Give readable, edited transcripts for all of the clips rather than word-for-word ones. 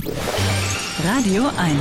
Radio 1.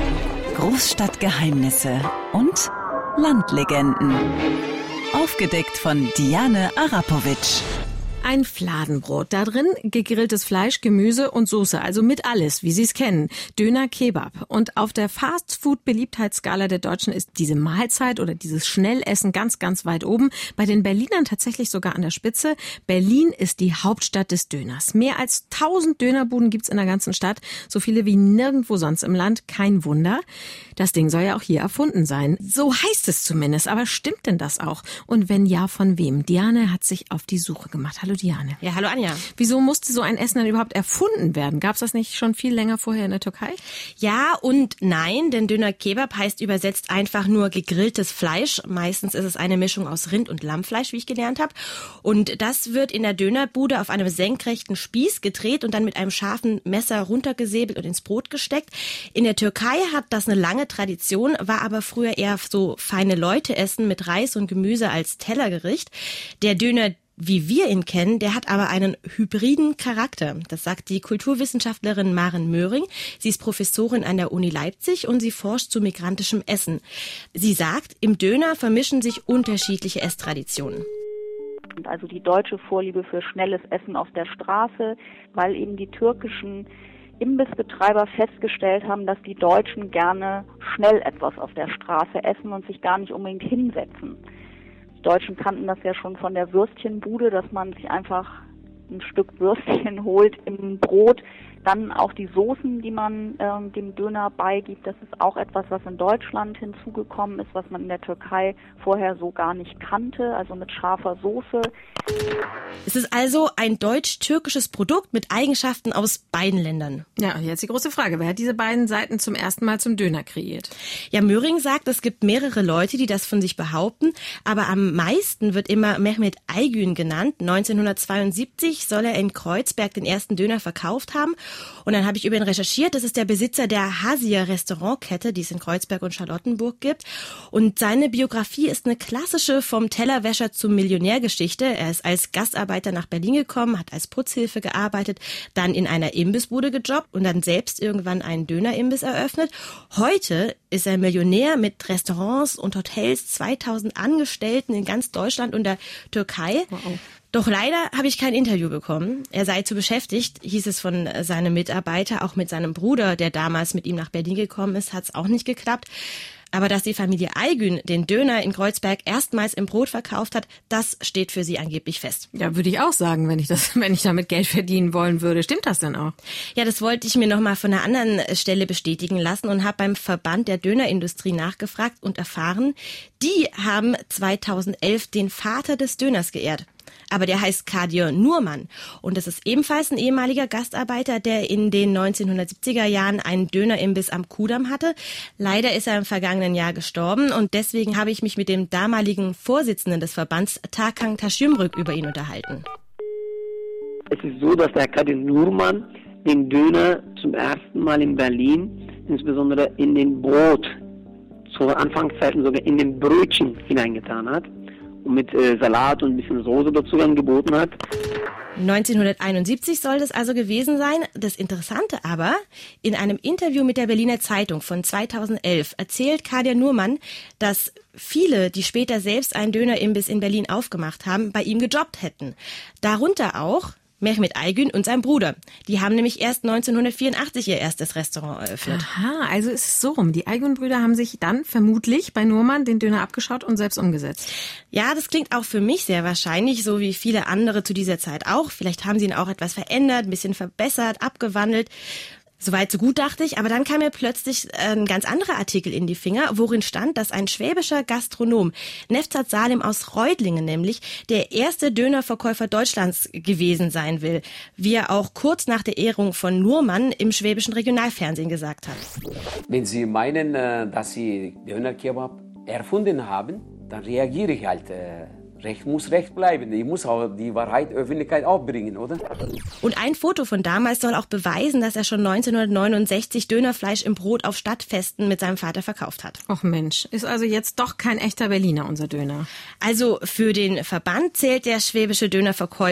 Großstadtgeheimnisse und Landlegenden. Aufgedeckt von Diane Arapovic. Ein Fladenbrot, da drin gegrilltes Fleisch, Gemüse und Soße, also mit alles, wie Sie es kennen. Döner Kebab. Und auf der Fast-Food-Beliebtheitsskala der Deutschen ist diese Mahlzeit oder dieses Schnellessen ganz, ganz weit oben. Bei den Berlinern tatsächlich sogar an der Spitze. Berlin ist die Hauptstadt des Döners. Mehr als 1000 Dönerbuden gibt's in der ganzen Stadt. So viele wie nirgendwo sonst im Land. Kein Wunder. Das Ding soll ja auch hier erfunden sein. So heißt es zumindest. Aber stimmt denn das auch? Und wenn ja, von wem? Diane hat sich auf die Suche gemacht. Hallo Diane. Ja, hallo Anja. Wieso musste so ein Essen dann überhaupt erfunden werden? Gab es das nicht schon viel länger vorher in der Türkei? Ja und nein, denn Döner Kebab heißt übersetzt einfach nur gegrilltes Fleisch. Meistens ist es eine Mischung aus Rind- und Lammfleisch, wie ich gelernt habe. Und das wird in der Dönerbude auf einem senkrechten Spieß gedreht und dann mit einem scharfen Messer runtergesäbelt und ins Brot gesteckt. In der Türkei hat das eine lange Tradition, war aber früher eher so feine Leute-Essen mit Reis und Gemüse als Tellergericht. Der Döner, wie wir ihn kennen, der hat aber einen hybriden Charakter. Das sagt die Kulturwissenschaftlerin Maren Möhring. Sie ist Professorin an der Uni Leipzig und sie forscht zu migrantischem Essen. Sie sagt, im Döner vermischen sich unterschiedliche Esstraditionen. Also die deutsche Vorliebe für schnelles Essen auf der Straße, weil eben die türkischen Imbissbetreiber festgestellt haben, dass die Deutschen gerne schnell etwas auf der Straße essen und sich gar nicht unbedingt hinsetzen. Die Deutschen kannten das ja schon von der Würstchenbude, dass man sich einfach ein Stück Würstchen holt im Brot. Dann auch die Soßen, die man dem Döner beigibt. Das ist auch etwas, was in Deutschland hinzugekommen ist, was man in der Türkei vorher so gar nicht kannte, also mit scharfer Soße. Es ist also ein deutsch-türkisches Produkt mit Eigenschaften aus beiden Ländern. Ja, jetzt die große Frage. Wer hat diese beiden Seiten zum ersten Mal zum Döner kreiert? Ja, Möhring sagt, es gibt mehrere Leute, die das von sich behaupten, aber am meisten wird immer Mehmet Aygün genannt. 1972 soll er in Kreuzberg den ersten Döner verkauft haben. Und dann habe ich über ihn recherchiert. Das ist der Besitzer der Hasia Restaurantkette, die es in Kreuzberg und Charlottenburg gibt. Und seine Biografie ist eine klassische vom Tellerwäscher zum Millionärgeschichte. Er ist als Gastarbeiter nach Berlin gekommen, hat als Putzhilfe gearbeitet, dann in einer Imbissbude gejobbt und dann selbst irgendwann einen Dönerimbiss eröffnet. Heute ist er Millionär mit Restaurants und Hotels, 2000 Angestellten in ganz Deutschland und der Türkei. Wow. Doch leider habe ich kein Interview bekommen. Er sei zu beschäftigt, hieß es von seinem Mitarbeiter. Auch mit seinem Bruder, der damals mit ihm nach Berlin gekommen ist, hat es auch nicht geklappt. Aber dass die Familie Aygün den Döner in Kreuzberg erstmals im Brot verkauft hat, das steht für sie angeblich fest. Ja, würde ich auch sagen, wenn ich damit Geld verdienen wollen würde. Stimmt das denn auch? Ja, das wollte ich mir nochmal von einer anderen Stelle bestätigen lassen und habe beim Verband der Dönerindustrie nachgefragt und erfahren, die haben 2011 den Vater des Döners geehrt. Aber der heißt Kadir Nurman und das ist ebenfalls ein ehemaliger Gastarbeiter, der in den 1970er Jahren einen Dönerimbiss am Kudamm hatte. Leider ist er im vergangenen Jahr gestorben und deswegen habe ich mich mit dem damaligen Vorsitzenden des Verbands, Tarkan Taşyumruk, über ihn unterhalten. Es ist so, dass der Kadir Nurman den Döner zum ersten Mal in Berlin, insbesondere in den Brot, zu Anfangszeiten sogar in den Brötchen hineingetan hat. Und mit Salat und ein bisschen Soße dazu angeboten hat. 1971 soll das also gewesen sein. Das Interessante aber, in einem Interview mit der Berliner Zeitung von 2011 erzählt Kadir Nurman, dass viele, die später selbst einen Dönerimbiss in Berlin aufgemacht haben, bei ihm gejobbt hätten. Darunter auch Mehmet Aygün und sein Bruder. Die haben nämlich erst 1984 ihr erstes Restaurant eröffnet. Aha, also ist es so rum. Die Aygün-Brüder haben sich dann vermutlich bei Nurman den Döner abgeschaut und selbst umgesetzt. Ja, das klingt auch für mich sehr wahrscheinlich, so wie viele andere zu dieser Zeit auch. Vielleicht haben sie ihn auch etwas verändert, ein bisschen verbessert, abgewandelt. Soweit so gut, dachte ich, aber dann kam mir plötzlich ein ganz anderer Artikel in die Finger, worin stand, dass ein schwäbischer Gastronom, Nevzat Salim aus Reutlingen nämlich, der erste Dönerverkäufer Deutschlands gewesen sein will, wie er auch kurz nach der Ehrung von Nurman im schwäbischen Regionalfernsehen gesagt hat. Wenn Sie meinen, dass Sie Döner-Kebab erfunden haben, dann reagiere ich halt. Recht muss Recht bleiben. Ich muss auch die Wahrheit Öffentlichkeit aufbringen, oder? Und ein Foto von damals soll auch beweisen, dass er schon 1969 Dönerfleisch im Brot auf Stadtfesten mit seinem Vater verkauft hat. Och Mensch, ist also jetzt doch kein echter Berliner, unser Döner. Also für den Verband zählt der schwäbische Dönerverkäufer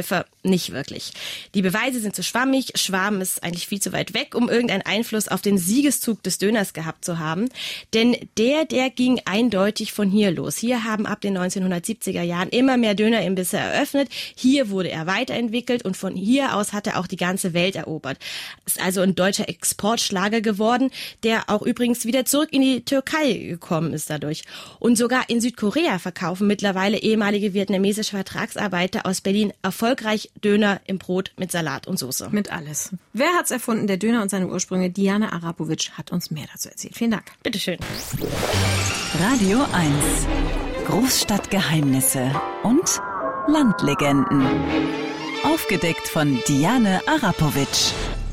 nicht wirklich. Die Beweise sind zu schwammig. Schwaben ist eigentlich viel zu weit weg, um irgendeinen Einfluss auf den Siegeszug des Döners gehabt zu haben. Denn der ging eindeutig von hier los. Hier haben ab den 1970er Jahren immer mehr Dönerimbisse eröffnet. Hier wurde er weiterentwickelt und von hier aus hat er auch die ganze Welt erobert. Ist also ein deutscher Exportschlager geworden, der auch übrigens wieder zurück in die Türkei gekommen ist dadurch. Und sogar in Südkorea verkaufen mittlerweile ehemalige vietnamesische Vertragsarbeiter aus Berlin erfolgreich Döner im Brot mit Salat und Soße. Mit alles. Wer hat's erfunden? Der Döner und seine Ursprünge. Diane Arapovic hat uns mehr dazu erzählt. Vielen Dank. Bitteschön. Radio 1. Großstadtgeheimnisse und Landlegenden. Aufgedeckt von Diane Arapovic.